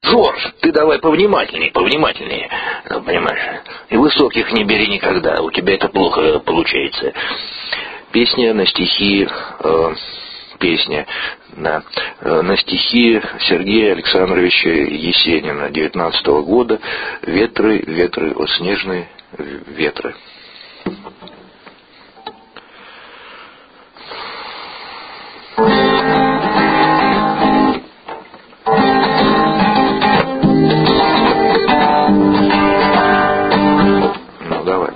Жорж, ты давай повнимательнее, повнимательнее. Ну, понимаешь, и высоких не бери никогда, у тебя это плохо получается. Песня на стихи... на стихи Сергея Александровича Есенина 19-го года «Ветры, ветры, о снежные ветры». Ну, давай.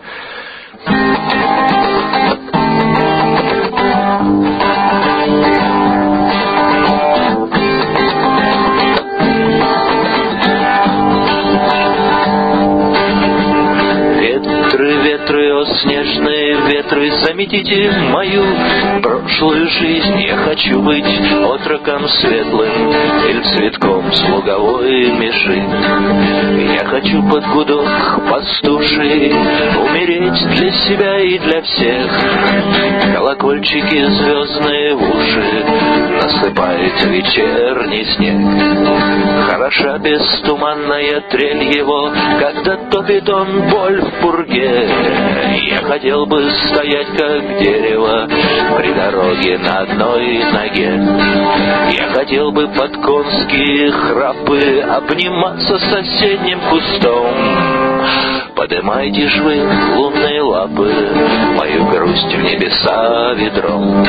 Снежные ветры, заметите мою прошлую жизнь. Я хочу быть отроком светлым или цветком с луговой межи. Я хочу под гудок пастуши умереть для себя и для всех. Колокольчики звездные в уши насыпает вечерний снег. Хороша бестуманная трель его, когда топит он боль в пурге. Я хотел бы стоять как дерево при дороге на одной ноге. Я хотел бы под конские храпы обниматься с соседним кустом. Подымайте ж вы лунные лапы, мою грусть в небеса ведром.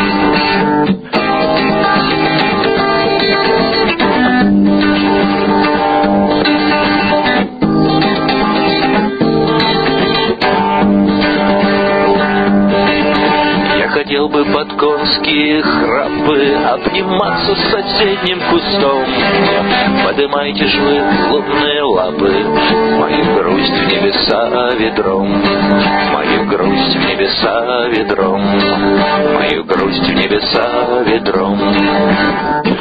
Хотел бы под конские храпы обниматься с соседним кустом. Подымайте ж вы лунные лапы, мою грусть в небеса ведром. Мою грусть в небеса ведром. Мою грусть в небеса ведром.